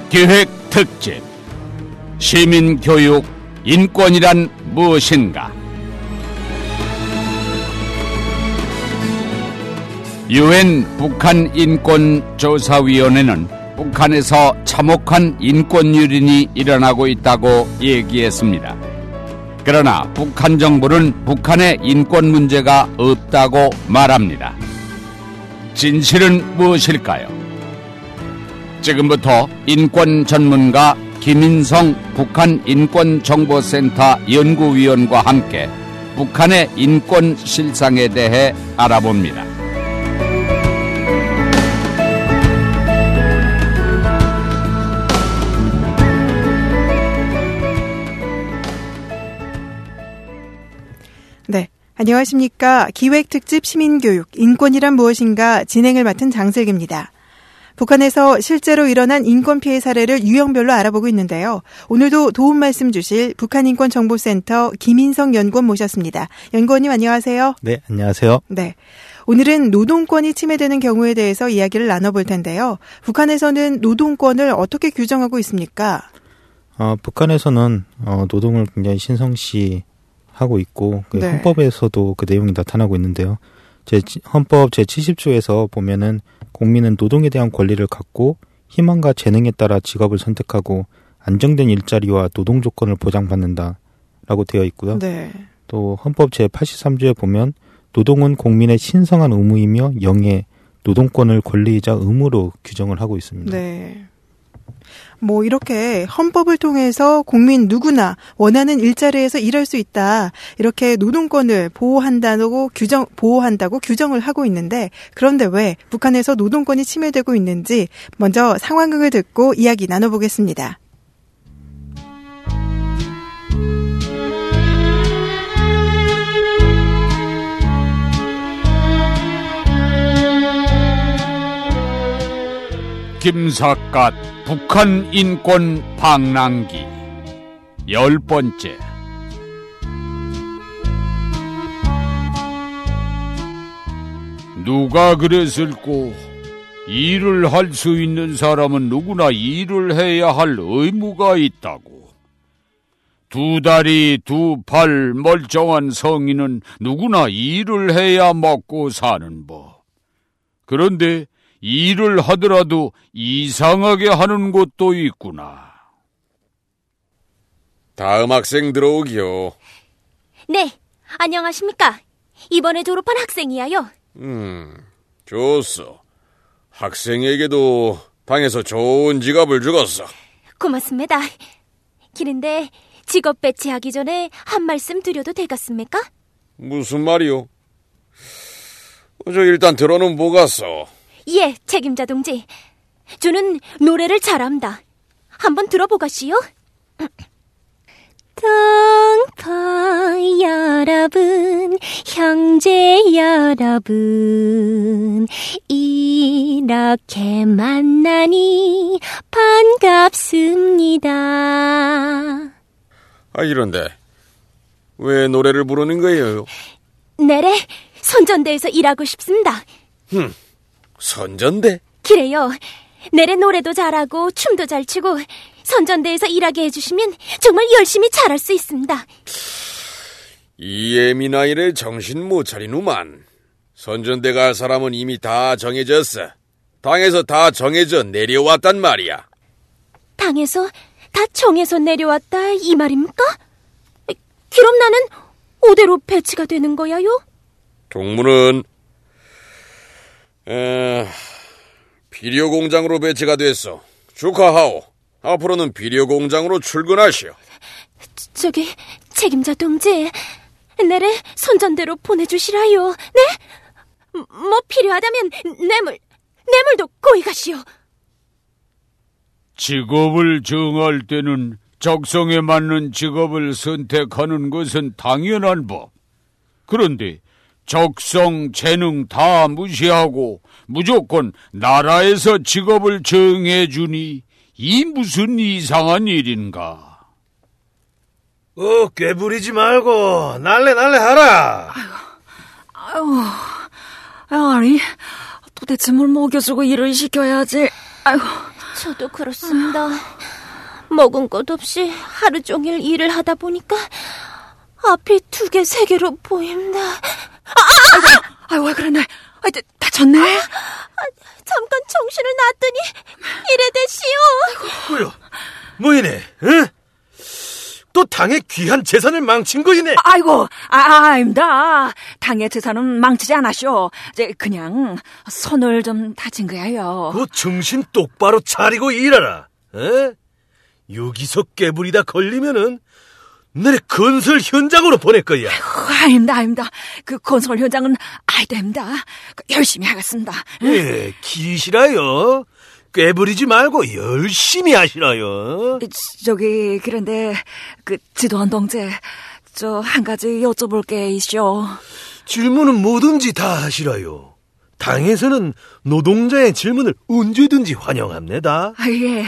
기획 특집 시민교육 인권이란 무엇인가? 유엔 북한인권조사위원회는 북한에서 참혹한 인권유린이 일어나고 있다고 얘기했습니다. 그러나 북한 정부는 북한의 인권 문제가 없다고 말합니다. 진실은 무엇일까요? 지금부터 인권 전문가 김인성 북한인권정보센터 연구위원과 함께 북한의 인권 실상에 대해 알아봅니다. 네, 안녕하십니까. 기획특집 시민교육 인권이란 무엇인가 진행을 맡은 장슬기입니다. 북한에서 실제로 일어난 인권 피해 사례를 유형별로 알아보고 있는데요. 오늘도 도움 말씀 주실 북한인권정보센터 김인성 연구원 모셨습니다. 연구원님 안녕하세요. 네, 안녕하세요. 네, 오늘은 노동권이 침해되는 경우에 대해서 이야기를 나눠볼 텐데요. 북한에서는 노동권을 어떻게 규정하고 있습니까? 북한에서는 노동을 굉장히 신성시하고 있고 네. 헌법에서도 그 내용이 나타나고 있는데요. 헌법 제70조에서 보면은 국민은 노동에 대한 권리를 갖고 희망과 재능에 따라 직업을 선택하고 안정된 일자리와 노동 조건을 보장받는다라고 되어 있고요. 네. 또 헌법 제83조에 보면 노동은 국민의 신성한 의무이며 영예, 노동권을 권리이자 의무로 규정을 하고 있습니다. 네. 뭐 이렇게 헌법을 통해서 국민 누구나 원하는 일자리에서 일할 수 있다. 이렇게 노동권을 보호한다고 규정을 하고 있는데, 그런데 왜 북한에서 노동권이 침해되고 있는지 먼저 상황극을 듣고 이야기 나눠보겠습니다. 김삿갓 북한 인권 방랑기 10번째. 누가 그랬을꼬? 일을 할 수 있는 사람은 누구나 일을 해야 할 의무가 있다고. 두 다리 두 팔 멀쩡한 성인은 누구나 일을 해야 먹고 사는 법. 그런데 일을 하더라도 이상하게 하는 곳도 있구나. 다음 학생 들어오기요. 네, 안녕하십니까. 이번에 졸업한 학생이야요. 좋소. 학생에게도 방에서 좋은 지갑을 주겠어. 고맙습니다. 기는데 직업 배치하기 전에 한 말씀 드려도 되겠습니까? 무슨 말이요? 저 일단 들어는 보겠어. 예, 책임자 동지. 저는 노래를 잘합니다. 한번 들어보가시오. 동포 여러분, 형제 여러분, 이렇게 만나니 반갑습니다. 이런데 왜 노래를 부르는 거예요? 내래 선전대에서 일하고 싶습니다. 선전대? 그래요. 내래 노래도 잘하고 춤도 잘 추고 선전대에서 일하게 해주시면 정말 열심히 잘할 수 있습니다. 이 예민아이를 정신 못 차리누만. 선전대 갈 사람은 이미 다 정해졌어. 당에서 다 정해져 내려왔단 말이야. 당에서 다 정해서 내려왔다 이 말입니까? 그럼 나는 어디로 배치가 되는 거야요? 동무는 비료 공장으로 배치가 됐어. 축하하오. 앞으로는 비료 공장으로 출근하시오. 저기 책임자 동지, 내래 선전대로 보내주시라요. 네? 뭐 필요하다면 뇌물도 고이 가시오. 직업을 정할 때는 적성에 맞는 직업을 선택하는 것은 당연한 법. 그런데 적성, 재능 다 무시하고 무조건 나라에서 직업을 정해주니 이 무슨 이상한 일인가? 꾀부리지 말고 날래 하라. 아니 도대체 뭘 먹여주고 일을 시켜야지. 저도 그렇습니다. 먹은 것 없이 하루 종일 일을 하다 보니까 앞이 2개, 3개로 보입니다. 아이고, 왜 그러네. 다쳤네. 잠깐 정신을 놨더니 이래 되시오. 뭐요? 뭐이네? 응? 또 당의 귀한 재산을 망친 거이네. 아이고, 아닙니다. 당의 재산은 망치지 않았쇼. 그냥 손을 좀 다친 거야요. 그 정신 똑바로 차리고 일하라. 에? 여기서 깨부리다 걸리면은 내래 건설 현장으로 보낼 거야. 아닙니다. 그 건설 현장은 됩니다. 열심히 하겠습니다. 예, 기시라요. 꾀부리지 말고 열심히 하시라요. 그런데 지도원 동재, 한 가지 여쭤볼 게 있쇼. 질문은 뭐든지 다 하시라요. 당에서는 노동자의 질문을 언제든지 환영합니다. 예,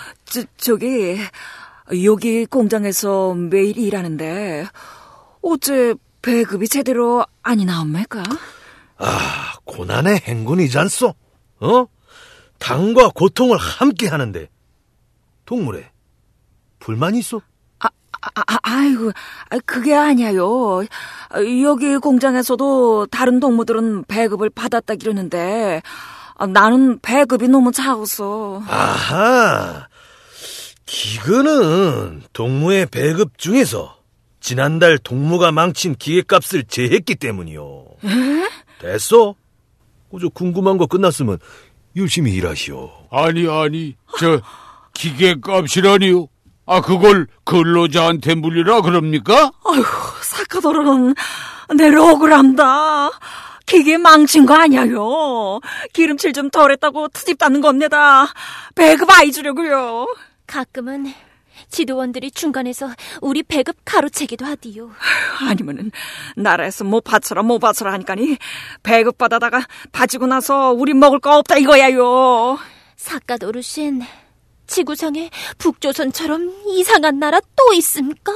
여기 공장에서 매일 일하는데 어째 배급이 제대로 아니 나옵니까? 고난의 행군이잖소. 당과 고통을 함께 하는데 동물에 불만 있어? 아이고, 그게 아니야요. 여기 공장에서도 다른 동무들은 배급을 받았다 그러는데 나는 배급이 너무 작아서. 아하, 기근은 동무의 배급 중에서 지난달 동무가 망친 기계값을 제했기 때문이요. 에? 됐어? 그저 궁금한 거 끝났으면 열심히 일하시오. 아니, 기계값이라니요? 그걸 근로자한테 물리라 그럽니까? 아이고, 사카도로는 내를 억울합니다. 기계 망친 거 아니야요. 기름칠 좀 덜했다고 트집 따는 겁니다. 배급 아이 주려고요. 가끔은 지도원들이 중간에서 우리 배급 가로채기도 하디요. 아니면은 나라에서 뭐 바쳐라 하니까니 배급 받아다가 바치고 나서 우리 먹을 거 없다 이거야요. 사갓 어르신, 지구상에 북조선처럼 이상한 나라 또 있습니까?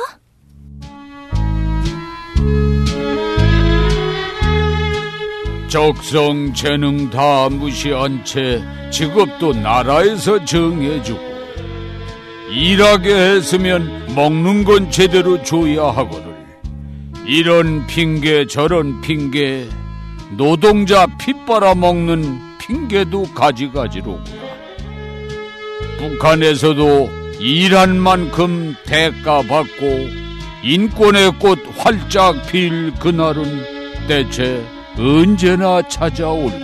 적성 재능 다 무시한 채 직업도 나라에서 정해주고 일하게 했으면 먹는 건 제대로 줘야 하거늘 이런 핑계 저런 핑계 노동자 피 빨아먹는 핑계도 가지가지로구나. 북한에서도 일한 만큼 대가 받고 인권의 꽃 활짝 필 그날은 대체 언제나 찾아올까?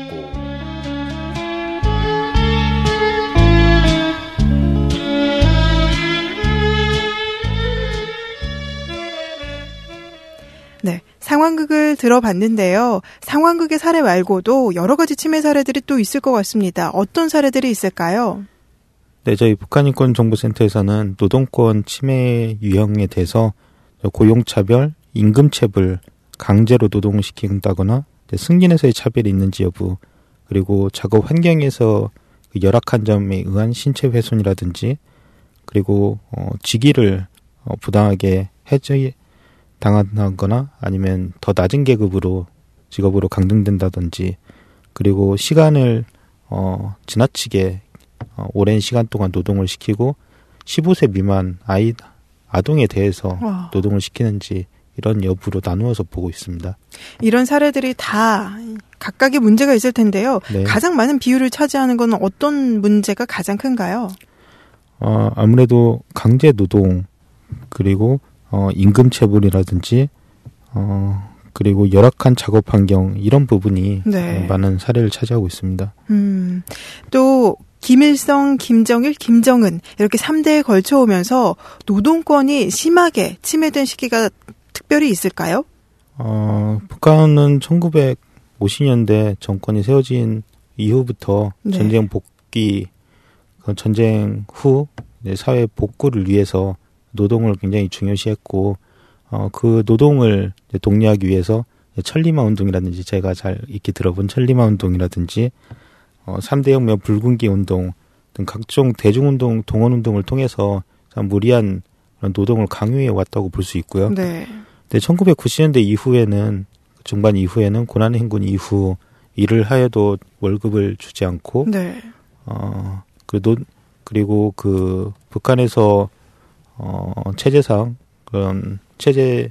네, 상황극을 들어봤는데요. 상황극의 사례 말고도 여러 가지 침해 사례들이 또 있을 것 같습니다. 어떤 사례들이 있을까요? 네, 저희 북한인권정보센터에서는 노동권 침해 유형에 대해서 고용차별, 임금체불, 강제로 노동시킨다거나 승진에서의 차별이 있는지 여부, 그리고 작업 환경에서 열악한 점에 의한 신체 훼손이라든지, 그리고 직위를 부당하게 해지 당하거나 아니면 더 낮은 계급으로 직업으로 강등된다든지, 그리고 시간을 지나치게 오랜 시간 동안 노동을 시키고 15세 미만 아동에 대해서 노동을 시키는지 이런 여부로 나누어서 보고 있습니다. 이런 사례들이 다 각각의 문제가 있을 텐데요. 네. 가장 많은 비율을 차지하는 건 어떤 문제가 가장 큰가요? 아무래도 강제 노동, 그리고 임금체불이라든지 그리고 열악한 작업 환경, 이런 부분이 네. 많은 사례를 차지하고 있습니다. 또 김일성, 김정일, 김정은 이렇게 3대에 걸쳐 오면서 노동권이 심하게 침해된 시기가 특별히 있을까요? 북한은 1950년대 정권이 세워진 이후부터 네. 전쟁 복귀, 전쟁 후 사회 복구를 위해서 노동을 굉장히 중요시했고, 그 노동을 독려하기 위해서 천리마 운동이라든지, 제가 잘 익히 들어본 천리마 운동이라든지 3대 혁명, 붉은기 운동 등 각종 대중운동, 동원운동을 통해서 참 무리한 노동을 강요해 왔다고 볼 수 있고요. 네. 근데 1990년대 이후에는, 중반 이후에는 고난행군 이후 일을 하여도 월급을 주지 않고, 네. 그리고 그 북한에서 체제상 그런 체제에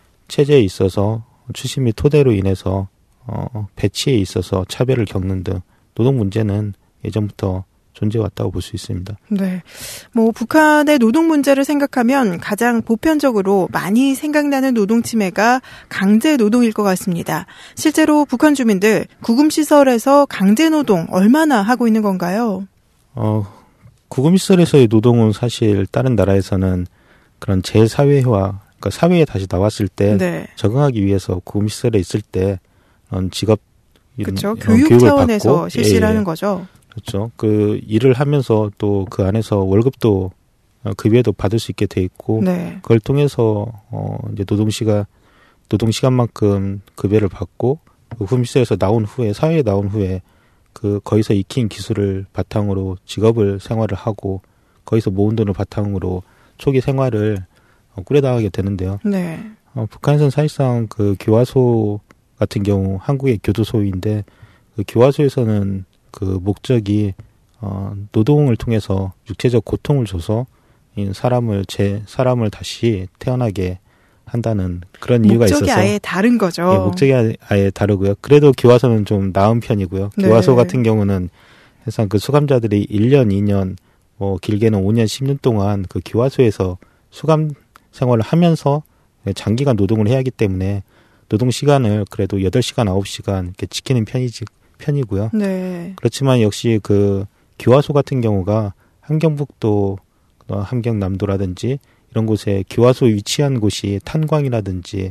있어서 출신 및 토대로 인해서 배치에 있어서 차별을 겪는 등 노동 문제는 예전부터 존재해왔다고 볼 수 있습니다. 네. 북한의 노동 문제를 생각하면 가장 보편적으로 많이 생각나는 노동 침해가 강제 노동일 것 같습니다. 실제로 북한 주민들 구금시설에서 강제 노동 얼마나 하고 있는 건가요? 구금시설에서의 노동은 사실 다른 나라에서는 그런 재사회화, 그러니까 사회에 다시 나왔을 때 네. 적응하기 위해서 구금시설에 있을 때 직업 그렇죠. 교육 차원에서 받고, 실시를 하는 거죠. 그렇죠. 그 일을 하면서 또 그 안에서 월급도 급여도 받을 수 있게 돼 있고, 네. 그걸 통해서 이제 노동 시간만큼 급여를 받고 구금시설에서 나온 후에 사회에 나온 후에 그 거기서 익힌 기술을 바탕으로 직업을 생활을 하고 거기서 모은 돈을 바탕으로 초기 생활을 꾸려나가게 되는데요. 네. 북한에서는 사실상 그 교화소 같은 경우 한국의 교도소인데 그 교화소에서는 그 목적이 노동을 통해서 육체적 고통을 줘서 사람을 다시 태어나게 한다는 그런 이유가 있어서 목적이 아예 다른 거죠. 예, 목적이 아예 다르고요. 그래도 교화소는 좀 나은 편이고요. 네. 교화소 같은 경우는 항상 그 수감자들이 1년, 2년, 길게는 5년, 10년 동안 그 교화소에서 수감 생활을 하면서 장기간 노동을 해야 하기 때문에 노동 시간을 그래도 8시간, 9시간 이렇게 지키는 편이고요. 네. 그렇지만 역시 그 교화소 같은 경우가 함경북도, 함경남도라든지 이런 곳에 교화소 위치한 곳이 탄광이라든지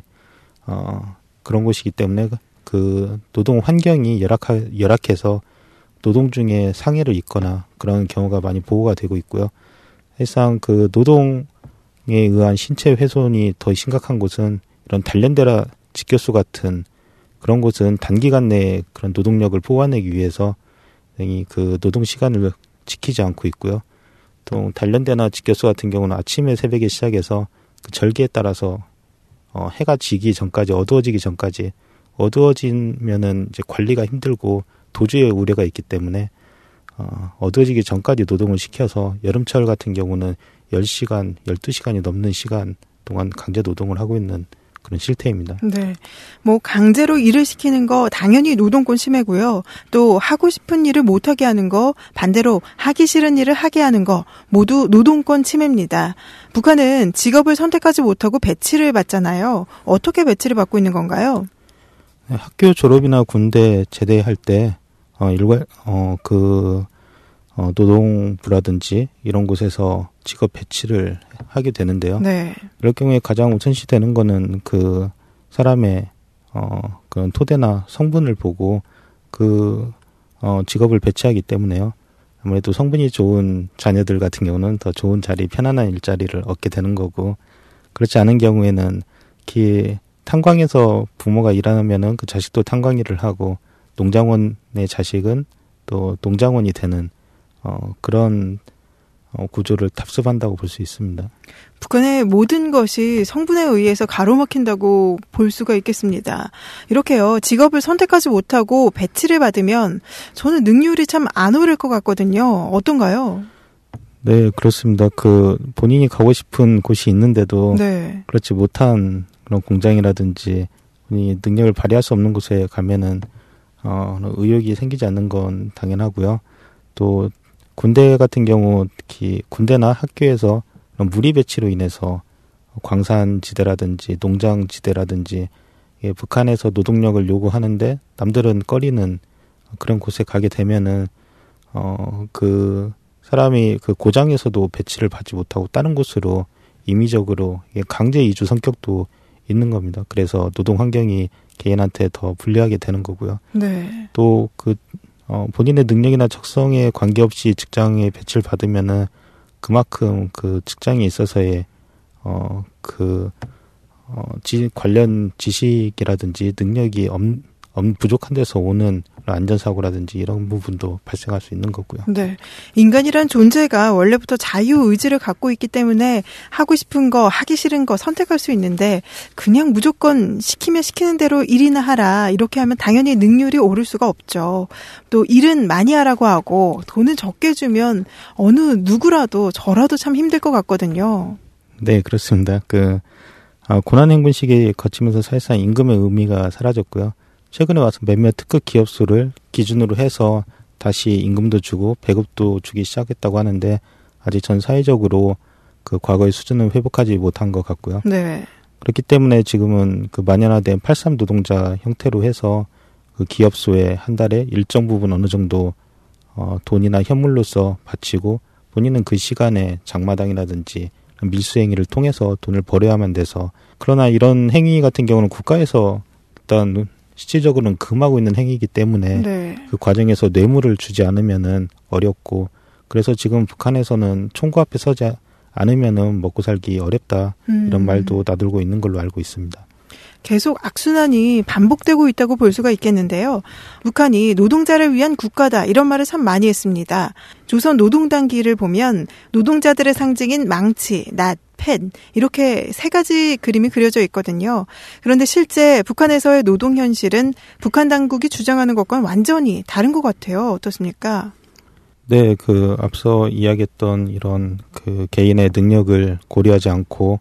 그런 곳이기 때문에 그 노동 환경이 열악해서 노동 중에 상해를 입거나 그런 경우가 많이 보고가 되고 있고요. 사실상 그 노동에 의한 신체 훼손이 더 심각한 곳은 이런 단련대라 직교수 같은 그런 곳은 단기간 내에 그런 노동력을 뽑아내기 위해서 그 노동 시간을 지키지 않고 있고요. 또 단련대나 직교수 같은 경우는 아침에 새벽에 시작해서 그 절기에 따라서 해가 지기 전까지 어두워지기 전까지 어두워지면은 이제 관리가 힘들고 도주의 우려가 있기 때문에 어두워지기 전까지 노동을 시켜서 여름철 같은 경우는 10시간, 12시간이 넘는 시간 동안 강제 노동을 하고 있는 그런 실태입니다. 네. 강제로 일을 시키는 거 당연히 노동권 침해고요. 또 하고 싶은 일을 못하게 하는 거, 반대로 하기 싫은 일을 하게 하는 거 모두 노동권 침해입니다. 북한은 직업을 선택하지 못하고 배치를 받잖아요. 어떻게 배치를 받고 있는 건가요? 학교 졸업이나 군대 제대할 때 노동부라든지 이런 곳에서 직업 배치를 하게 되는데요. 네. 이럴 경우에 가장 우선시되는 거는 그 사람의 그런 토대나 성분을 보고 그 직업을 배치하기 때문에요. 아무래도 성분이 좋은 자녀들 같은 경우는 더 좋은 자리, 편안한 일자리를 얻게 되는 거고, 그렇지 않은 경우에는 탄광에서 부모가 일하면은 그 자식도 탄광 일을 하고, 농장원의 자식은 또 농장원이 되는 그런 구조를 답습한다고 볼 수 있습니다. 북한의 모든 것이 성분에 의해서 가로막힌다고 볼 수가 있겠습니다. 이렇게요, 직업을 선택하지 못하고 배치를 받으면 저는 능률이 참 안 오를 것 같거든요. 어떤가요? 네, 그렇습니다. 본인이 가고 싶은 곳이 있는데도 네. 그렇지 못한 그런 공장이라든지 본인이 능력을 발휘할 수 없는 곳에 가면은 의욕이 생기지 않는 건 당연하고요. 또 군대 같은 경우 특히 군대나 학교에서 무리 배치로 인해서 광산지대라든지 농장지대라든지 북한에서 노동력을 요구하는데 남들은 꺼리는 그런 곳에 가게 되면은 그 사람이 그 고장에서도 배치를 받지 못하고 다른 곳으로 임의적으로 강제 이주 성격도 있는 겁니다. 그래서 노동 환경이 개인한테 더 불리하게 되는 거고요. 네. 또 본인의 능력이나 적성에 관계없이 직장에 배치를 받으면은 그만큼 그 직장에 있어서의 관련 지식이라든지 능력이 부족한 데서 오는 안전사고라든지 이런 부분도 발생할 수 있는 거고요. 네. 인간이란 존재가 원래부터 자유의지를 갖고 있기 때문에 하고 싶은 거, 하기 싫은 거 선택할 수 있는데 그냥 무조건 시키면 시키는 대로 일이나 하라 이렇게 하면 당연히 능률이 오를 수가 없죠. 또 일은 많이 하라고 하고 돈은 적게 주면 어느 누구라도 저라도 참 힘들 것 같거든요. 네, 그렇습니다. 고난행군 시기에 거치면서 사실상 임금의 의미가 사라졌고요. 최근에 와서 몇몇 특급 기업수를 기준으로 해서 다시 임금도 주고 배급도 주기 시작했다고 하는데 아직 전 사회적으로 그 과거의 수준을 회복하지 못한 것 같고요. 네. 그렇기 때문에 지금은 그 만연화된 8.3 노동자 형태로 해서 그 기업수에 한 달에 일정 부분 어느 정도 돈이나 현물로서 바치고 본인은 그 시간에 장마당이라든지 밀수행위를 통해서 돈을 벌여야만 돼서, 그러나 이런 행위 같은 경우는 국가에서 일단 실질적으로는 금하고 있는 행위이기 때문에 네. 그 과정에서 뇌물을 주지 않으면은 어렵고, 그래서 지금 북한에서는 총구 앞에 서지 않으면은 먹고 살기 어렵다 이런 말도 나돌고 있는 걸로 알고 있습니다. 계속 악순환이 반복되고 있다고 볼 수가 있겠는데요. 북한이 노동자를 위한 국가다 이런 말을 참 많이 했습니다. 조선 노동당기를 보면 노동자들의 상징인 망치, 낫, 펜 이렇게 세 가지 그림이 그려져 있거든요. 그런데 실제 북한에서의 노동 현실은 북한 당국이 주장하는 것과는 완전히 다른 것 같아요. 어떻습니까? 네, 앞서 이야기했던 이런 개인의 능력을 고려하지 않고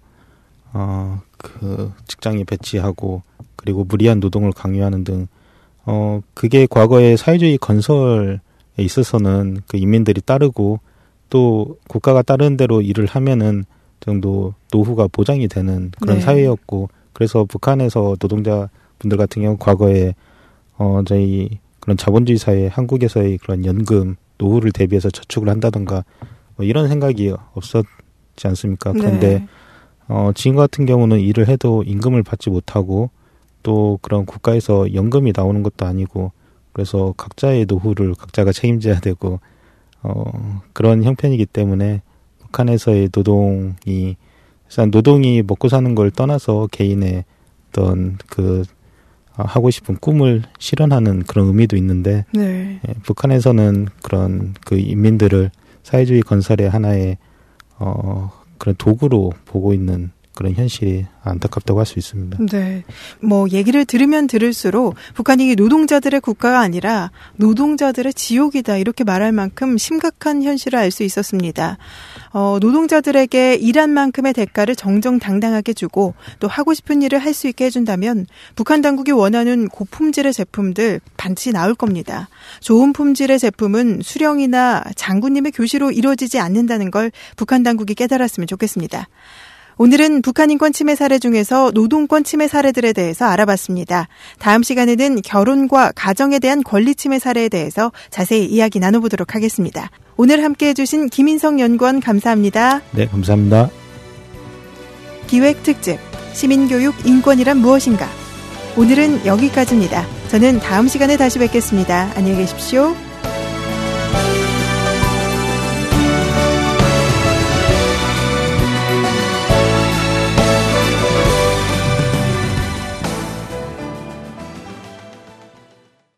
직장에 배치하고 그리고 무리한 노동을 강요하는 등 그게 과거의 사회주의 건설에 있어서는 그 인민들이 따르고 또 국가가 따르는 대로 일을 하면은 정도 노후가 보장이 되는 그런 네. 사회였고, 그래서 북한에서 노동자분들 같은 경우 과거에 저희 그런 자본주의 사회 한국에서의 그런 연금 노후를 대비해서 저축을 한다던가 이런 생각이 없었지 않습니까? 그런데 네. 지금 같은 경우는 일을 해도 임금을 받지 못하고 또 그런 국가에서 연금이 나오는 것도 아니고, 그래서 각자의 노후를 각자가 책임져야 되고 그런 형편이기 때문에 북한에서의 노동이 일단 노동이 먹고 사는 걸 떠나서 개인의 어떤 하고 싶은 꿈을 실현하는 그런 의미도 있는데 네. 북한에서는 그런 인민들을 사회주의 건설의 하나의 그런 도구로 보고 있는 그런 현실이 안타깝다고 할 수 있습니다. 네. 얘기를 들으면 들을수록 북한이 노동자들의 국가가 아니라 노동자들의 지옥이다 이렇게 말할 만큼 심각한 현실을 알 수 있었습니다. 노동자들에게 일한 만큼의 대가를 정정당당하게 주고 또 하고 싶은 일을 할 수 있게 해준다면 북한 당국이 원하는 고품질의 제품들 반드시 나올 겁니다. 좋은 품질의 제품은 수령이나 장군님의 교시로 이루어지지 않는다는 걸 북한 당국이 깨달았으면 좋겠습니다. 오늘은 북한 인권 침해 사례 중에서 노동권 침해 사례들에 대해서 알아봤습니다. 다음 시간에는 결혼과 가정에 대한 권리 침해 사례에 대해서 자세히 이야기 나눠보도록 하겠습니다. 오늘 함께해 주신 김인성 연구원 감사합니다. 네, 감사합니다. 기획특집 시민교육 인권이란 무엇인가? 오늘은 여기까지입니다. 저는 다음 시간에 다시 뵙겠습니다. 안녕히 계십시오.